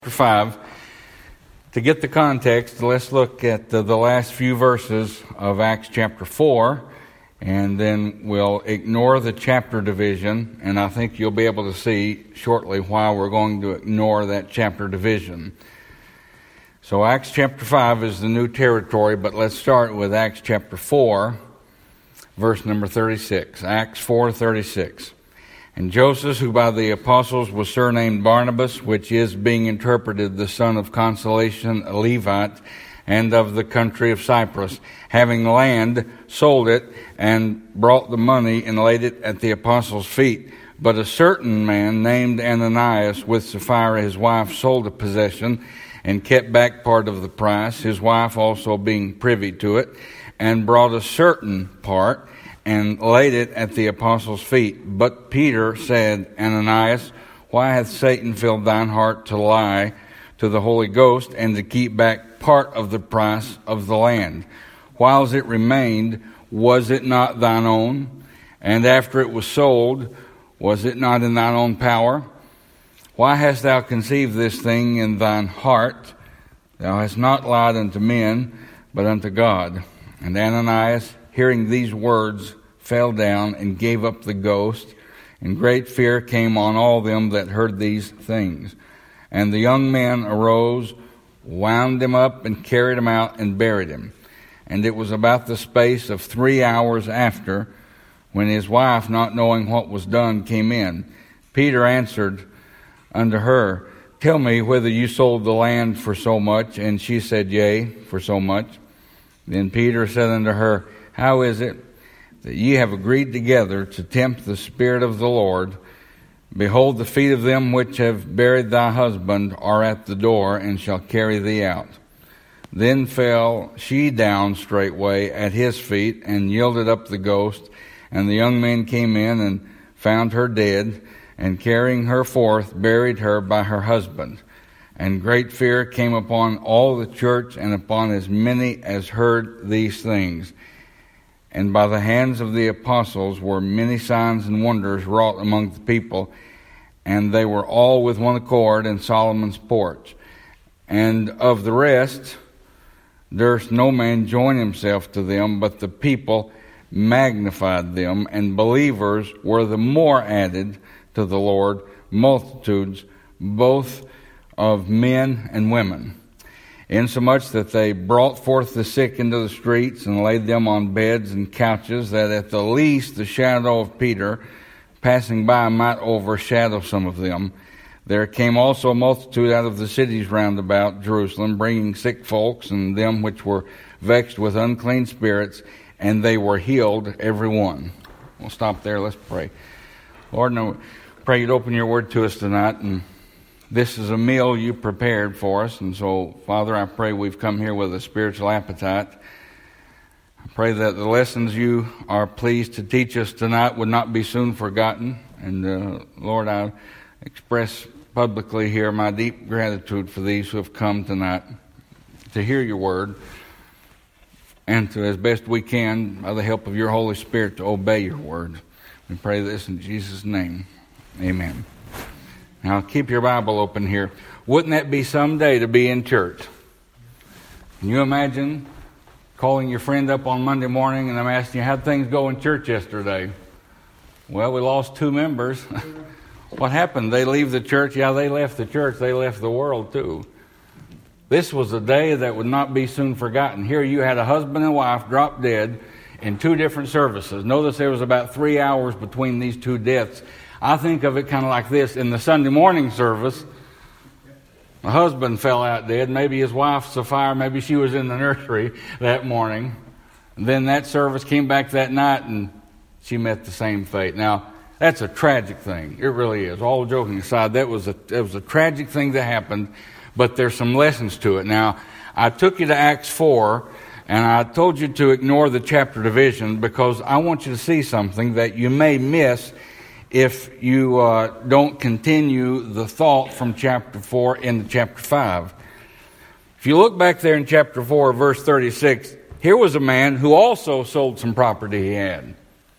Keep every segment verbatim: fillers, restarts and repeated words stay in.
five. To get the context, let's look at the, the last few verses of Acts chapter four, and then we'll ignore the chapter division, and I think you'll be able to see shortly why we're going to ignore that chapter division. So Acts chapter five is the new territory, but let's start with Acts chapter four, verse number thirty-six. Acts four thirty-six. And Joseph, who by the apostles was surnamed Barnabas, which is being interpreted the son of consolation, a Levite, and of the country of Cyprus, having land, sold it, and brought the money and laid it at the apostles' feet. But a certain man named Ananias, with Sapphira his wife, sold a possession, and kept back part of the price, his wife also being privy to it, and brought a certain part, and laid it at the apostles' feet. But Peter said, Ananias, why hath Satan filled thine heart to lie to the Holy Ghost, and to keep back part of the price of the land? Whiles it remained, was it not thine own? And after it was sold, was it not in thine own power? Why hast thou conceived this thing in thine heart? Thou hast not lied unto men, but unto God. And Ananias, hearing these words, fell down and gave up the ghost, and great fear came on all them that heard these things. And the young men arose, wound him up, and carried him out, and buried him. And it was about the space of three hours after, when his wife, not knowing what was done, came in. Peter answered unto her, Tell me whether you sold the land for so much. And she said, Yea, for so much. Then Peter said unto her, How is it that ye have agreed together to tempt the Spirit of the Lord? Behold, the feet of them which have buried thy husband are at the door, and shall carry thee out. Then fell she down straightway at his feet, and yielded up the ghost. And the young men came in, and found her dead, and carrying her forth, buried her by her husband. And great fear came upon all the church, and upon as many as heard these things. And by the hands of the apostles were many signs and wonders wrought among the people, and they were all with one accord in Solomon's porch. And of the rest durst no man join himself to them, but the people magnified them, and believers were the more added to the Lord, multitudes both of men and women. Insomuch that they brought forth the sick into the streets, and laid them on beds and couches, that at the least the shadow of Peter passing by might overshadow some of them. There came also a multitude out of the cities round about Jerusalem, bringing sick folks, and them which were vexed with unclean spirits, and they were healed every one. We'll stop there. Let's pray. Lord, I pray you'd open your word to us tonight, and this is a meal you prepared for us. And so, Father, I pray we've come here with a spiritual appetite. I pray that the lessons you are pleased to teach us tonight would not be soon forgotten. And uh, Lord, I express publicly here my deep gratitude for these who have come tonight to hear your word, and to, as best we can, by the help of your Holy Spirit, to obey your word. We pray this in Jesus' name. Amen. Now, keep your Bible open here. Wouldn't that be some day to be in church? Can you imagine calling your friend up on Monday morning and I'm asking you, how'd things go in church yesterday? Well, we lost two members. What happened? They leave the church? Yeah, they left the church. They left the world too. This was a day that would not be soon forgotten. Here you had a husband and wife drop dead in two different services. Notice there was about three hours between these two deaths. I think of it kind of like this. In the Sunday morning service, my husband fell out dead. Maybe his wife, Sapphira, maybe she was in the nursery that morning. And then that service came back that night, and she met the same fate. Now, that's a tragic thing. It really is. All joking aside, that was a, it was a tragic thing that happened, but there's some lessons to it. Now, I took you to Acts four, and I told you to ignore the chapter division because I want you to see something that you may miss if you uh, don't continue the thought from chapter four into chapter five. If you look back there in chapter four, verse thirty-six, here was a man who also sold some property he had.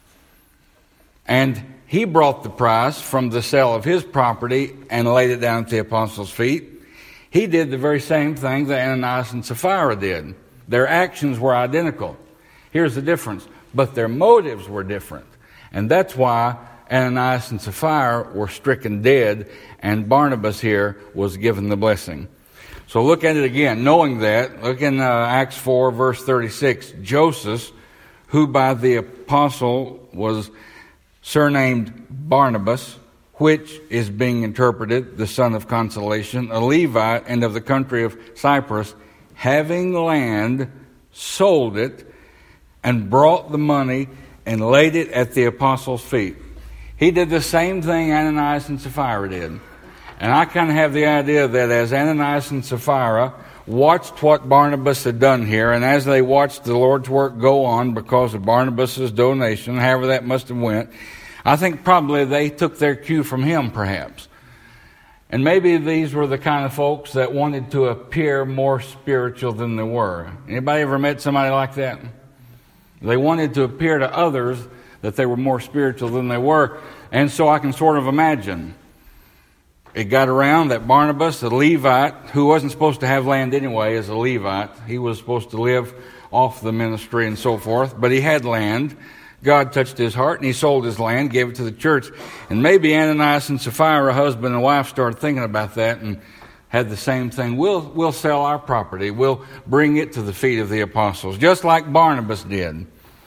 And he brought the price from the sale of his property and laid it down at the apostles' feet. He did the very same thing that Ananias and Sapphira did. Their actions were identical. Here's the difference. But their motives were different. And that's why Ananias and Sapphira were stricken dead, and Barnabas here was given the blessing. So look at it again. Knowing that, look in uh, Acts four, verse thirty-six. Joseph, who by the apostle was surnamed Barnabas, which is being interpreted the son of consolation, a Levite and of the country of Cyprus, having land, sold it, and brought the money and laid it at the apostles' feet. He did the same thing Ananias and Sapphira did. And I kind of have the idea that as Ananias and Sapphira watched what Barnabas had done here, and as they watched the Lord's work go on because of Barnabas' donation, however that must have went, I think probably they took their cue from him, perhaps. And maybe these were the kind of folks that wanted to appear more spiritual than they were. Anybody ever met somebody like that? They wanted to appear to others that they were more spiritual than they were. And so I can sort of imagine. It got around that Barnabas, a Levite, who wasn't supposed to have land anyway as a Levite. He was supposed to live off the ministry and so forth. But he had land. God touched his heart and he sold his land, gave it to the church. And maybe Ananias and Sapphira, husband and wife, started thinking about that and had the same thing. We'll, we'll sell our property. We'll bring it to the feet of the apostles, just like Barnabas did.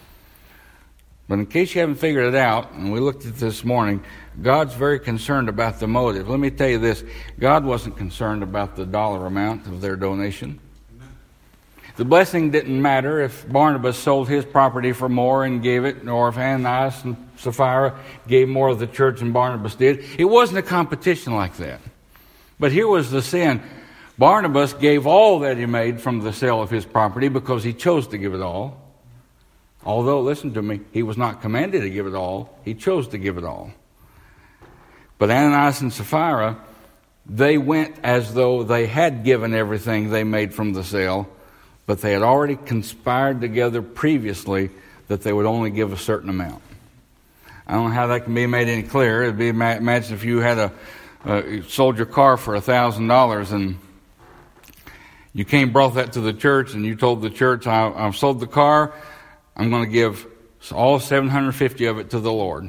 But in case you haven't figured it out, and we looked at it this morning, God's very concerned about the motive. Let me tell you this. God wasn't concerned about the dollar amount of their donation. The blessing didn't matter if Barnabas sold his property for more and gave it, or if Ananias and Sapphira gave more of the church than Barnabas did. It wasn't a competition like that. But here was the sin. Barnabas gave all that he made from the sale of his property because he chose to give it all. Although, listen to me, he was not commanded to give it all. He chose to give it all. But Ananias and Sapphira, they went as though they had given everything they made from the sale, but they had already conspired together previously that they would only give a certain amount. I don't know how that can be made any clearer. It'd be, imagine if you had a uh, sold your car for a thousand dollars and you came brought that to the church and you told the church, I, I've sold the car. I'm going to give all seven hundred fifty of it to the Lord.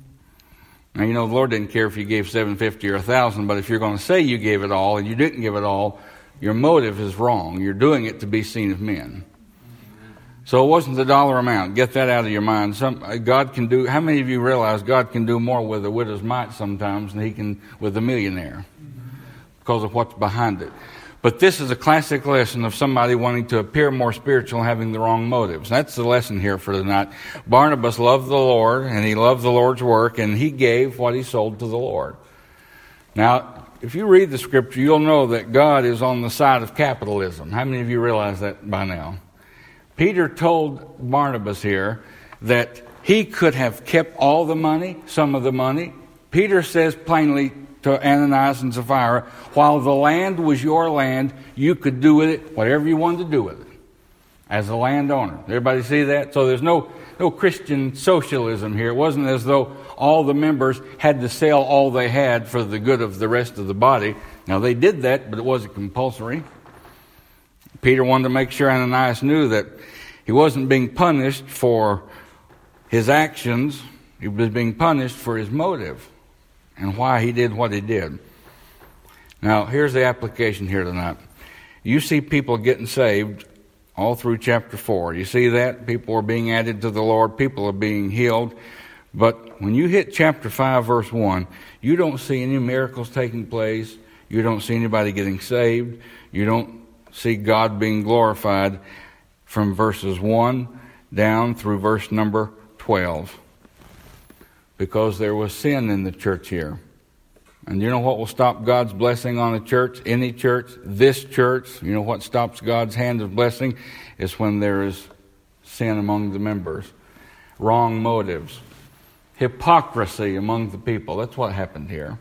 Now, you know, the Lord didn't care if you gave seven hundred fifty or one thousand, but if you're going to say you gave it all and you didn't give it all, your motive is wrong. You're doing it to be seen of men. So it wasn't the dollar amount. Get that out of your mind. Some, God can do, how many of you realize God can do more with a widow's mite sometimes than he can with a millionaire? Because of what's behind it. But this is a classic lesson of somebody wanting to appear more spiritual and having the wrong motives. That's the lesson here for tonight. Barnabas loved the Lord, and he loved the Lord's work, and he gave what he sold to the Lord. Now, if you read the scripture, you'll know that God is on the side of capitalism. How many of you realize that by now? Peter told Barnabas here that he could have kept all the money, some of the money. Peter says plainly to Ananias and Sapphira, while the land was your land, you could do with it whatever you wanted to do with it as a landowner. Everybody see that? So there's no, no Christian socialism here. It wasn't as though all the members had to sell all they had for the good of the rest of the body. Now they did that, but it wasn't compulsory. Peter wanted to make sure Ananias knew that he wasn't being punished for his actions. He was being punished for his motive and why he did what he did. Now, here's the application here tonight. You see people getting saved all through chapter four. You see that? People are being added to the Lord. People are being healed. But when you hit chapter five, verse one, you don't see any miracles taking place. You don't see anybody getting saved. You don't see God being glorified from verses one down through verse number twelve. Because there was sin in the church here. And you know what will stop God's blessing on a church, any church, this church? You know what stops God's hand of blessing? Is when there is sin among the members. Wrong motives. Hypocrisy among the people. That's what happened here.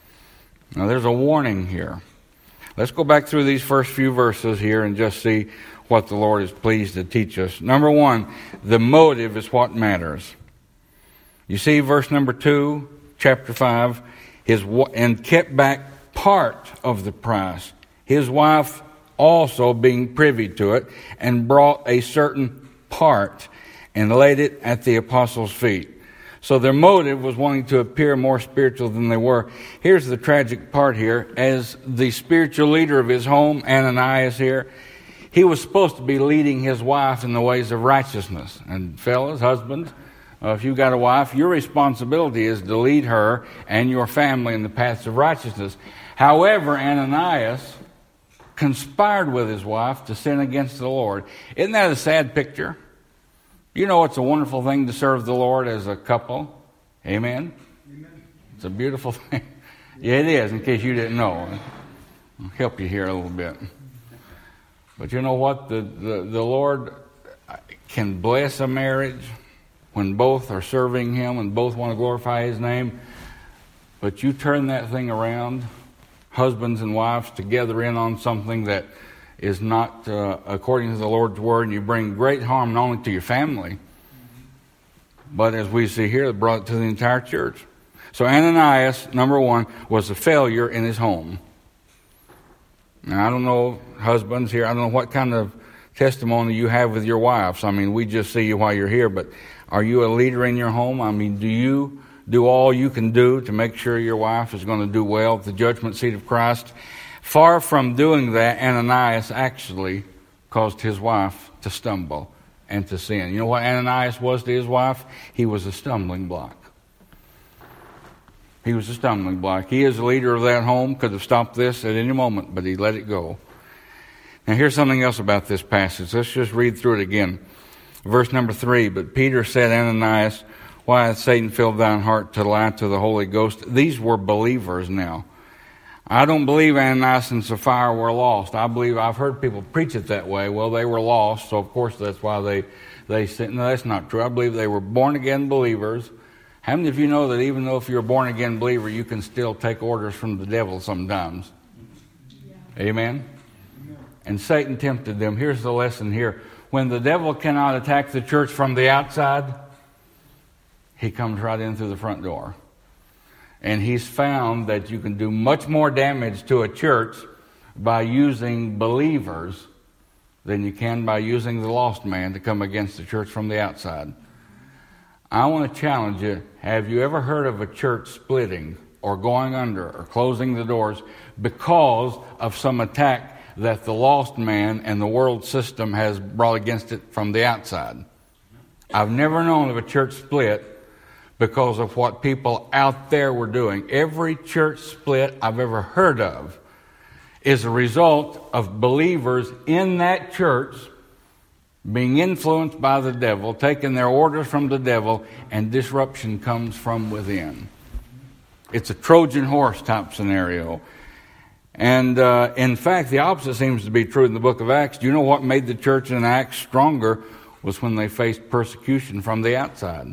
Now there's a warning here. Let's go back through these first few verses here and just see what the Lord is pleased to teach us. Number one, the motive is what matters. You see verse number two, chapter five, his and kept back part of the price. his wife also being privy to it, and brought a certain part and laid it at the apostles' feet. So their motive was wanting to appear more spiritual than they were. Here's the tragic part here. As the spiritual leader of his home, Ananias here, he was supposed to be leading his wife in the ways of righteousness. And fellas, husbands, uh, if you've got a wife, your responsibility is to lead her and your family in the paths of righteousness. However, Ananias conspired with his wife to sin against the Lord. Isn't that a sad picture? You know it's a wonderful thing to serve the Lord as a couple. Amen? Amen. It's a beautiful thing. Yeah, it is, in case you didn't know. I'll help you here a little bit. But you know what? The, the, the Lord can bless a marriage when both are serving Him and both want to glorify His name. But you turn that thing around, husbands and wives together in on something that is not uh, according to the Lord's word, and you bring great harm not only to your family, but as we see here, it brought it to the entire church. So Ananias, number one, was a failure in his home. Now, I don't know, husbands here, I don't know what kind of testimony you have with your wives. I mean, we just see you while you're here, but are you a leader in your home? I mean, do you do all you can do to make sure your wife is going to do well at the judgment seat of Christ? Far from doing that, Ananias actually caused his wife to stumble and to sin. You know what Ananias was to his wife? He was a stumbling block. He was a stumbling block. He, as the leader of that home, could have stopped this at any moment, but he let it go. Now, here's something else about this passage. Let's just read through it again. Verse number three, but Peter said, Ananias, why hath Satan filled thine heart to lie to the Holy Ghost? These were believers now. I don't believe Ananias and Sapphira were lost. I believe, I've heard people preach it that way. Well, they were lost, so of course that's why they, they said, no, that's not true. I believe they were born-again believers. How many of you know that even though if you're a born-again believer, you can still take orders from the devil sometimes? Yeah. Amen? Yeah. And Satan tempted them. Here's the lesson here. When the devil cannot attack the church from the outside, he comes right in through the front door. And he's found that you can do much more damage to a church by using believers than you can by using the lost man to come against the church from the outside. I want to challenge you. Have you ever heard of a church splitting or going under or closing the doors because of some attack that the lost man and the world system has brought against it from the outside? I've never known of a church split because of what people out there were doing. Every church split I've ever heard of is a result of believers in that church being influenced by the devil, taking their orders from the devil, and disruption comes from within. It's a Trojan horse type scenario. And uh, in fact, the opposite seems to be true in the book of Acts. Do you know what made the church in Acts stronger? Was when they faced persecution from the outside.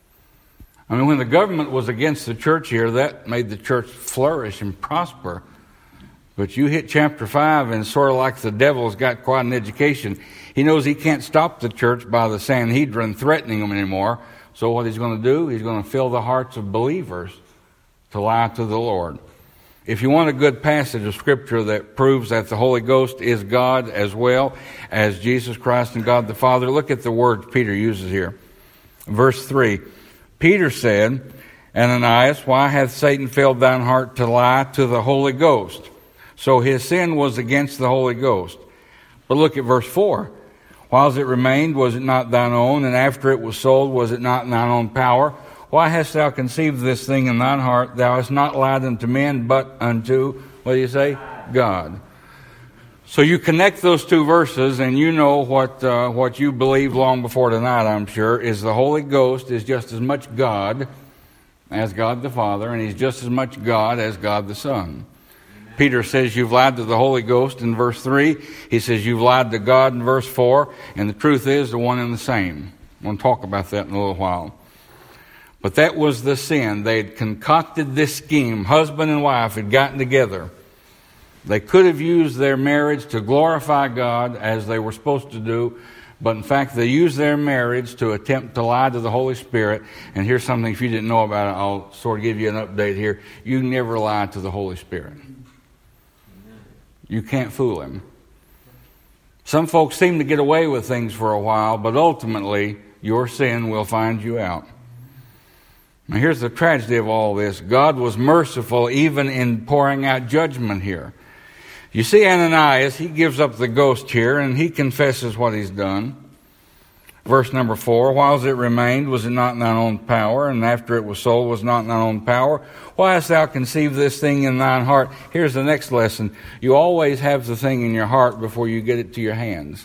I mean, when the government was against the church here, that made the church flourish and prosper. But you hit chapter five, and sort of like the devil's got quite an education. He knows he can't stop the church by the Sanhedrin threatening them anymore. So what he's going to do, he's going to fill the hearts of believers to lie to the Lord. If you want a good passage of Scripture that proves that the Holy Ghost is God as well as Jesus Christ and God the Father, look at the words Peter uses here. Verse three. Peter said, Ananias, why hath Satan filled thine heart to lie to the Holy Ghost? So his sin was against the Holy Ghost. But look at verse four. Whiles it remained, was it not thine own? And after it was sold, was it not in thine own power? Why hast thou conceived this thing in thine heart? Thou hast not lied unto men, but unto, what do you say? God. So you connect those two verses, and you know what uh, what you believed long before tonight, I'm sure, is the Holy Ghost is just as much God as God the Father, and He's just as much God as God the Son. Amen. Peter says you've lied to the Holy Ghost in verse three. He says you've lied to God in verse four, and the truth is the one and the same. I'm going to talk about that in a little while. But that was the sin. They'd concocted this scheme. Husband and wife had gotten together. They could have used their marriage to glorify God as they were supposed to do, but in fact they used their marriage to attempt to lie to the Holy Spirit. And here's something, if you didn't know about it, I'll sort of give you an update here. You never lie to the Holy Spirit. You can't fool him. Some folks seem to get away with things for a while, but ultimately your sin will find you out. Now here's the tragedy of all this. God was merciful even in pouring out judgment here. You see Ananias, he gives up the ghost here and he confesses what he's done. Verse number four, whiles it remained, was it not in thine own power? And after it was sold, was not in thine own power? Why hast thou conceived this thing in thine heart? Here's the next lesson. You always have the thing in your heart before you get it to your hands.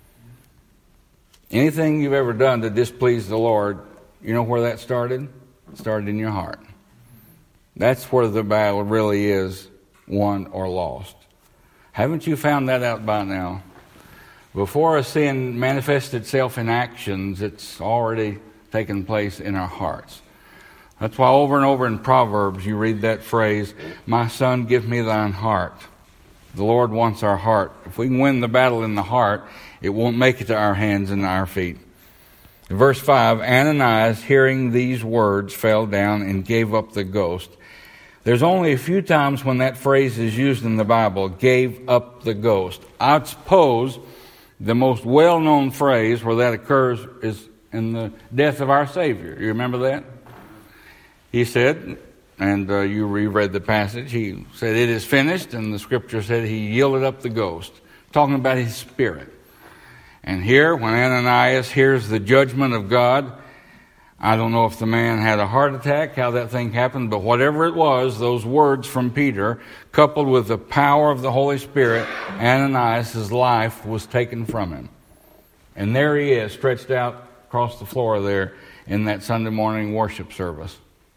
Anything you've ever done to displease the Lord, you know where that started? It started in your heart. That's where the battle really is won or lost. Haven't you found that out by now? Before a sin manifests itself in actions, it's already taken place in our hearts. That's why over and over in Proverbs you read that phrase, my son, give me thine heart. The Lord wants our heart. If we can win the battle in the heart, it won't make it to our hands and our feet. In verse five, Ananias, hearing these words, fell down and gave up the ghost. There's only a few times when that phrase is used in the Bible, gave up the ghost. I suppose the most well-known phrase where that occurs is in the death of our Savior. You remember that? He said, and uh, you reread the passage, he said, it is finished, and the scripture said he yielded up the ghost, talking about his spirit. And here, when Ananias hears the judgment of God, I don't know if the man had a heart attack, how that thing happened, but whatever it was, those words from Peter, coupled with the power of the Holy Spirit, Ananias' life was taken from him. And there he is, stretched out across the floor there in that Sunday morning worship service.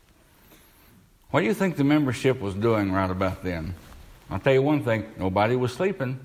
What do you think the membership was doing right about then? I'll tell you one thing, nobody was sleeping.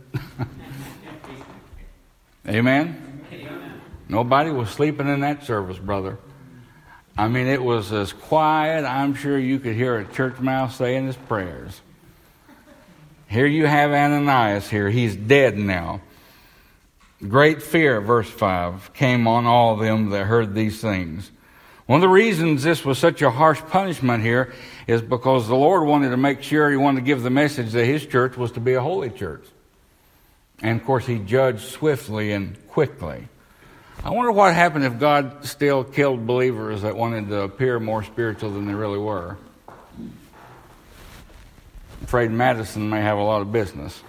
Amen? Amen? Nobody was sleeping in that service, brother. I mean, it was as quiet, I'm sure you could hear a church mouse saying his prayers. Here you have Ananias here. He's dead now. Great fear, verse five, came on all them that heard these things. One of the reasons this was such a harsh punishment here is because the Lord wanted to make sure he wanted to give the message that his church was to be a holy church. And, of course, he judged swiftly and quickly. I wonder what happened if God still killed believers that wanted to appear more spiritual than they really were. I'm afraid Madison may have a lot of business.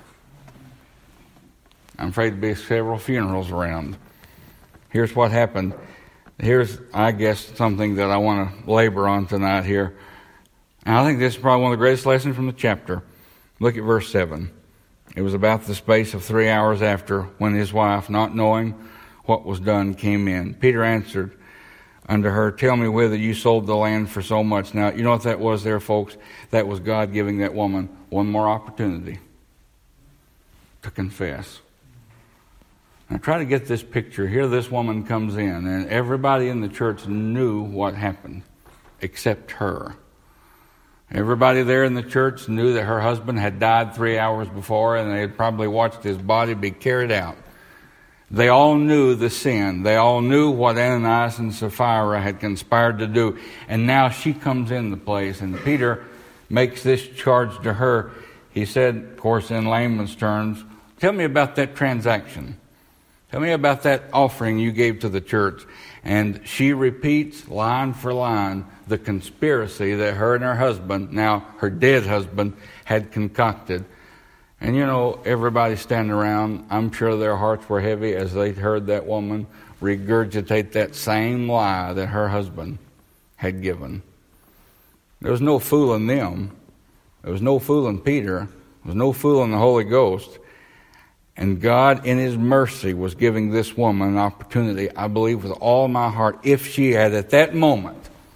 I'm afraid there'll be several funerals around. Here's what happened. Here's, I guess, something that I want to labor on tonight here. And I think this is probably one of the greatest lessons from the chapter. Look at verse seven. It was about the space of three hours after when his wife, not knowing what was done, came in. Peter answered unto her, tell me whether you sold the land for so much. Now, you know what that was there, folks? That was God giving that woman one more opportunity to confess. Now, try to get this picture. Here this woman comes in, and everybody in the church knew what happened except her. Everybody there in the church knew that her husband had died three hours before, and they had probably watched his body be carried out. They all knew the sin. They all knew what Ananias and Sapphira had conspired to do. And now she comes in the place, and Peter makes this charge to her. He said, of course, in layman's terms, tell me about that transaction. Tell me about that offering you gave to the church. And she repeats line for line the conspiracy that her and her husband, now her dead husband, had concocted. And you know, everybody standing around, I'm sure their hearts were heavy as they heard that woman regurgitate that same lie that her husband had given. There was no fooling them. There was no fooling Peter. There was no fooling the Holy Ghost. And God, in his mercy, was giving this woman an opportunity, I believe with all my heart, if she had at that moment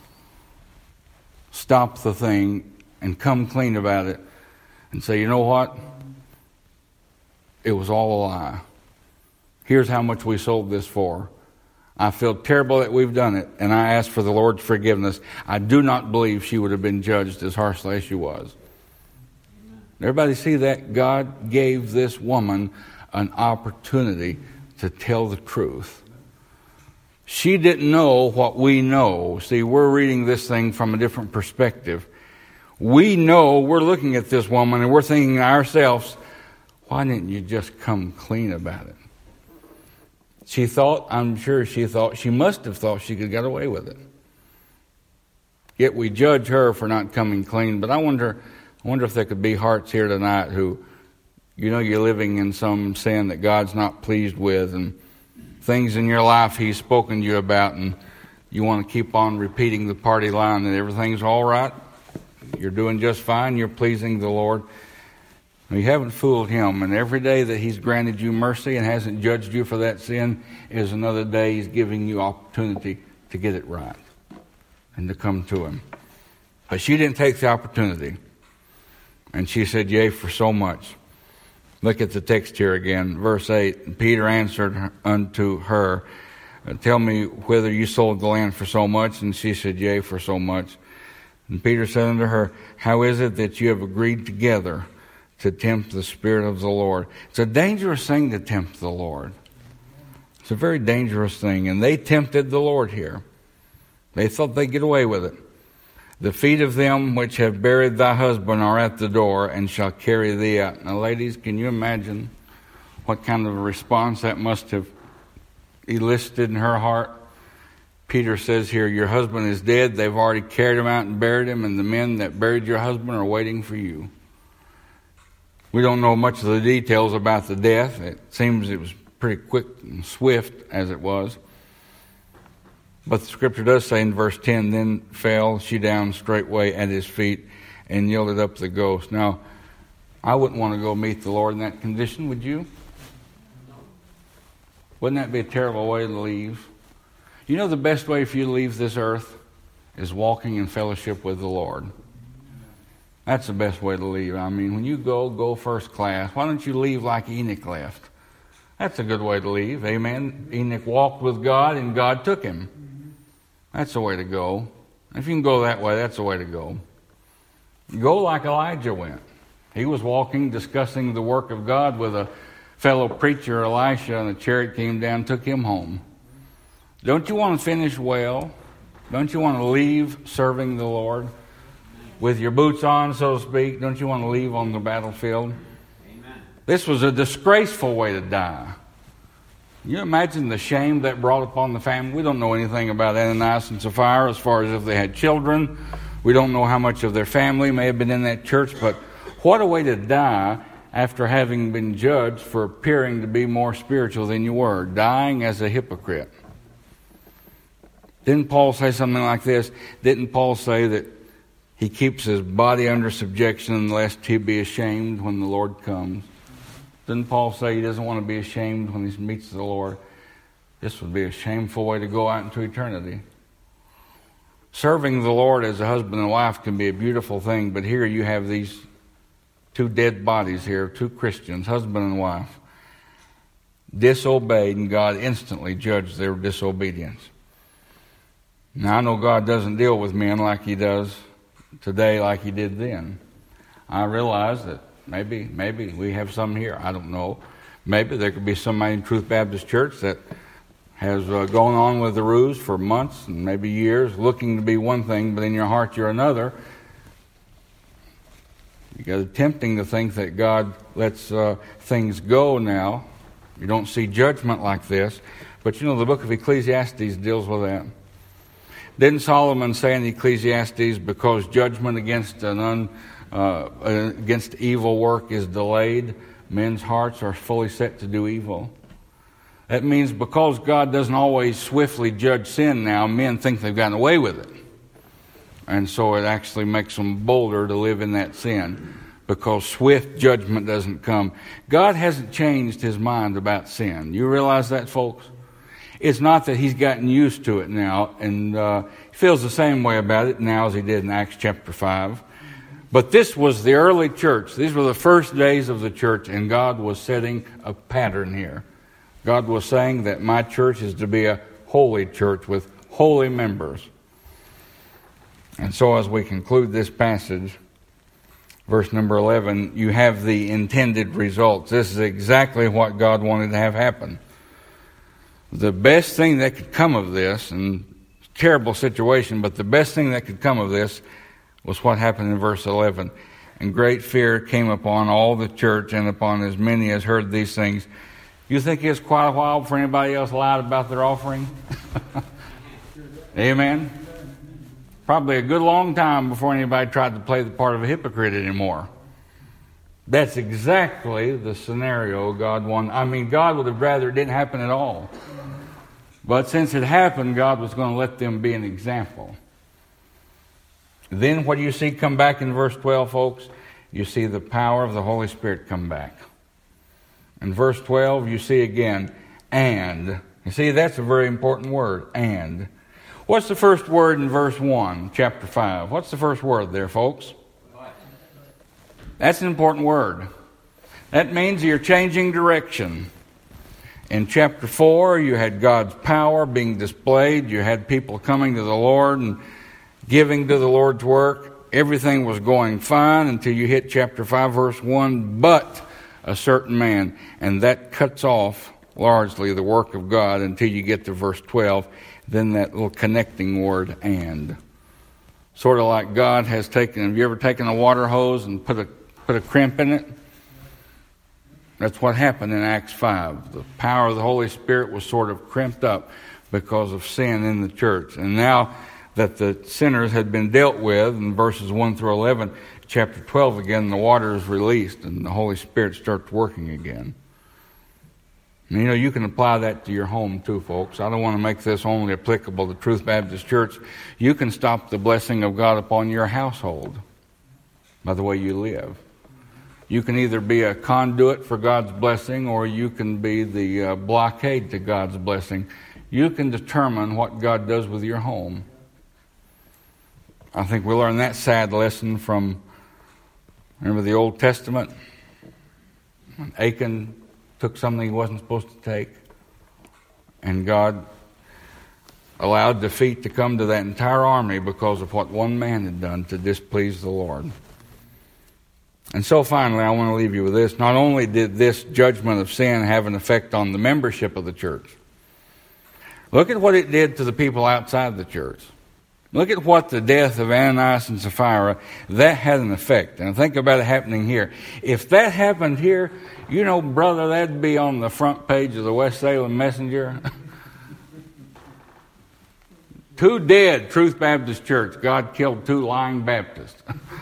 stopped the thing and come clean about it and say, you know what? It was all a lie. Here's how much we sold this for. I feel terrible that we've done it, and I ask for the Lord's forgiveness. I do not believe she would have been judged as harshly as she was. Everybody see that? God gave this woman an opportunity to tell the truth. She didn't know what we know. See, we're reading this thing from a different perspective. We know, we're looking at this woman and we're thinking to ourselves, Why didn't you just come clean about it? She thought, I'm sure she thought, she must have thought she could get away with it. Yet we judge her for not coming clean. But I wonder, I wonder if there could be hearts here tonight who, you know, you're living in some sin that God's not pleased with, and things in your life He's spoken to you about, and you want to keep on repeating the party line that everything's all right, you're doing just fine, you're pleasing the Lord. You haven't fooled Him, and every day that He's granted you mercy and hasn't judged you for that sin is another day He's giving you opportunity to get it right and to come to Him. But she didn't take the opportunity, and she said, yea, for so much. Look at the text here again, verse eight. Peter answered unto her, tell me whether you sold the land for so much. And she said, yea, for so much. And Peter said unto her, how is it that you have agreed together to tempt the Spirit of the Lord? It's a dangerous thing to tempt the Lord. It's a very dangerous thing. And they tempted the Lord here. They thought they'd get away with it. The feet of them which have buried thy husband are at the door, and shall carry thee out. Now, ladies, can you imagine what kind of a response that must have elicited in her heart? Peter says here, your husband is dead. They've already carried him out and buried him, and the men that buried your husband are waiting for you. We don't know much of the details about the death. It seems it was pretty quick and swift as it was. But the scripture does say in verse ten, then fell she down straightway at his feet and yielded up the ghost. Now, I wouldn't want to go meet the Lord in that condition, would you? Wouldn't that be a terrible way to leave? You know the best way for you to leave this earth is walking in fellowship with the Lord. That's the best way to leave. I mean, when you go, go first class. Why don't you leave like Enoch left? That's a good way to leave. Amen. Enoch walked with God and God took him. That's the way to go. If you can go that way, that's the way to go. Go like Elijah went. He was walking, discussing the work of God with a fellow preacher, Elisha, and a chariot came down and took him home. Don't you want to finish well? Don't you want to leave serving the Lord with your boots on, so to speak? Don't you want to leave on the battlefield? Amen. This was a disgraceful way to die. You imagine the shame that brought upon the family? We don't know anything about Ananias and Sapphira as far as if they had children. We don't know how much of their family may have been in that church, but what a way to die after having been judged for appearing to be more spiritual than you were, dying as a hypocrite. Didn't Paul say something like this? Didn't Paul say that he keeps his body under subjection lest he be ashamed when the Lord comes? Didn't Paul say he doesn't want to be ashamed when he meets the Lord? This would be a shameful way to go out into eternity. Serving the Lord as a husband and wife can be a beautiful thing, but here you have these two dead bodies here, two Christians, husband and wife, disobeyed, and God instantly judged their disobedience. Now, I know God doesn't deal with men like He does today like He did then. I realize that maybe, maybe we have some here. I don't know. Maybe there could be somebody in Truth Baptist Church that has uh, gone on with the ruse for months and maybe years, looking to be one thing, but in your heart you're another. You got it tempting to think that God lets uh, things go now. You don't see judgment like this. But you know, the book of Ecclesiastes deals with that. Didn't Solomon say in Ecclesiastes, because judgment against an un, uh, against evil work is delayed, men's hearts are fully set to do evil? That means because God doesn't always swiftly judge sin now, men think they've gotten away with it. And so it actually makes them bolder to live in that sin, because swift judgment doesn't come. God hasn't changed His mind about sin. You realize that, folks? It's not that He's gotten used to it now, and uh, He feels the same way about it now as He did in Acts chapter five. But this was the early church. These were the first days of the church, and God was setting a pattern here. God was saying that my church is to be a holy church with holy members. And so as we conclude this passage, verse number eleven, you have the intended results. This is exactly what God wanted to have happen. The best thing that could come of this, and it's a terrible situation, but the best thing that could come of this was what happened in verse eleven. and great fear came upon all the church and upon as many as heard these things. You think it's quite a while before anybody else lied about their offering? Amen? Probably a good long time before anybody tried to play the part of a hypocrite anymore. That's exactly the scenario God wanted. I mean, God would have rather it didn't happen at all. But since it happened, God was going to let them be an example. Then what do you see come back in verse twelve, folks? You see the power of the Holy Spirit come back. In verse twelve, you see again, and. You see, that's a very important word, and. What's the first word in verse one, chapter five? What's the first word there, folks? That's an important word. That means you're changing direction. In chapter four, you had God's power being displayed. You had people coming to the Lord and giving to the Lord's work. Everything was going fine until you hit chapter five, verse one, but a certain man. And that cuts off largely the work of God until you get to verse twelve. Then that little connecting word, and. Sort of like God has taken, have you ever taken a water hose and put a put a crimp in it? That's what happened in Acts five. The power of the Holy Spirit was sort of crimped up because of sin in the church. And now that the sinners had been dealt with, in verses one through eleven, chapter twelve again, the water is released and the Holy Spirit starts working again. And, you know, you can apply that to your home too, folks. I don't want to make this only applicable to Truth Baptist Church. You can stop the blessing of God upon your household by the way you live. You can either be a conduit for God's blessing or you can be the uh, blockade to God's blessing. You can determine what God does with your home. I think we learned that sad lesson from, remember the Old Testament? When Achan took something he wasn't supposed to take, and God allowed defeat to come to that entire army because of what one man had done to displease the Lord. And so finally, I want to leave you with this. Not only did this judgment of sin have an effect on the membership of the church, look at what it did to the people outside the church. Look at what the death of Ananias and Sapphira, that had an effect. And think about it happening here. If that happened here, you know, brother, that'd be on the front page of the West Salem Messenger. Two dead, Truth Baptist Church. God killed two lying Baptists.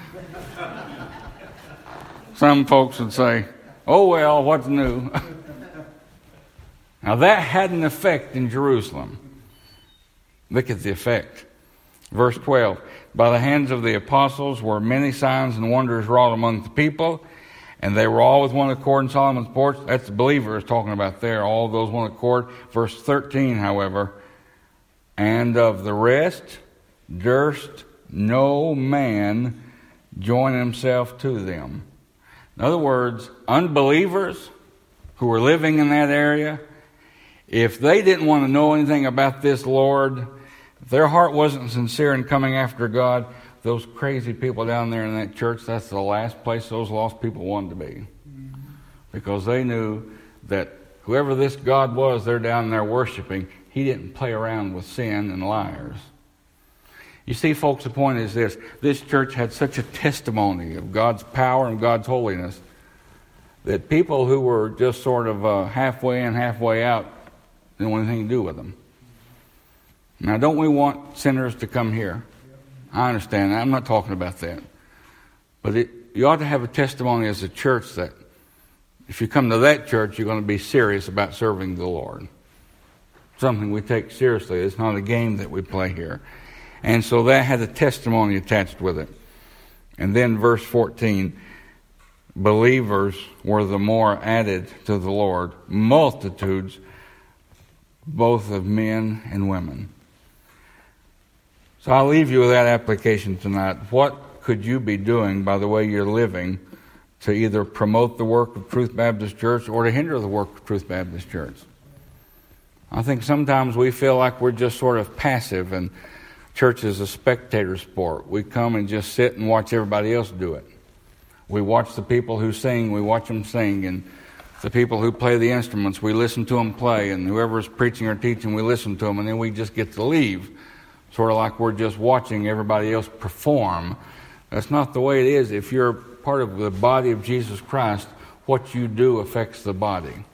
Some folks would say, oh well, what's new? Now that had an effect in Jerusalem. Look at the effect. Verse twelve, by the hands of the apostles were many signs and wonders wrought among the people, and they were all with one accord in Solomon's porch. That's the believers talking about there, all those one accord. Verse thirteen, however, and of the rest durst no man join himself to them. In other words, unbelievers who were living in that area, if they didn't want to know anything about this Lord, if their heart wasn't sincere in coming after God, those crazy people down there in that church, that's the last place those lost people wanted to be. Because they knew that whoever this God was they're down there worshiping, he didn't play around with sin and liars. You see, folks, the point is this. This church had such a testimony of God's power and God's holiness that people who were just sort of uh, halfway in, halfway out, didn't want anything to do with them. Now, don't we want sinners to come here? I understand that. I'm not talking about that. But it, you ought to have a testimony as a church that if you come to that church, you're going to be serious about serving the Lord. Something we take seriously. It's not a game that we play here. And so that had a testimony attached with it. And then verse fourteen, believers were the more added to the Lord, multitudes both of men and women. So I'll leave you with that application tonight. What could you be doing by the way you're living to either promote the work of Truth Baptist Church or to hinder the work of Truth Baptist Church? I think sometimes we feel like we're just sort of passive and church is a spectator sport. We come and just sit and watch everybody else do it. We watch the people who sing, we watch them sing, and the people who play the instruments, we listen to them play, and whoever's preaching or teaching, we listen to them, and then we just get to leave. Sort of like we're just watching everybody else perform. That's not the way it is. If you're part of the body of Jesus Christ, what you do affects the body.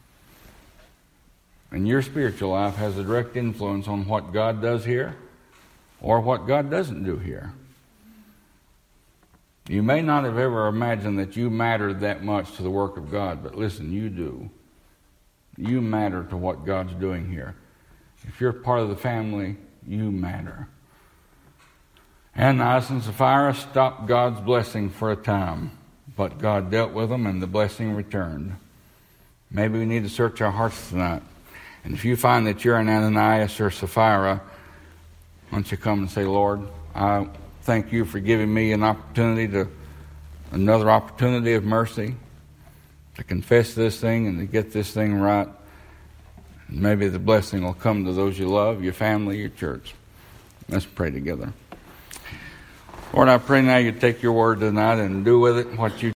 And your spiritual life has a direct influence on what God does here or what God doesn't do here. You may not have ever imagined that you mattered that much to the work of God, but listen, you do. You matter to what God's doing here. If you're part of the family, you matter. Ananias and Sapphira stopped God's blessing for a time, but God dealt with them and the blessing returned. Maybe we need to search our hearts tonight. And if you find that you're an Ananias or Sapphira, why don't you come and say, Lord, I thank you for giving me an opportunity to, another opportunity of mercy to confess this thing and to get this thing right. And maybe the blessing will come to those you love, your family, your church. Let's pray together. Lord, I pray now you take your word tonight and do with it what you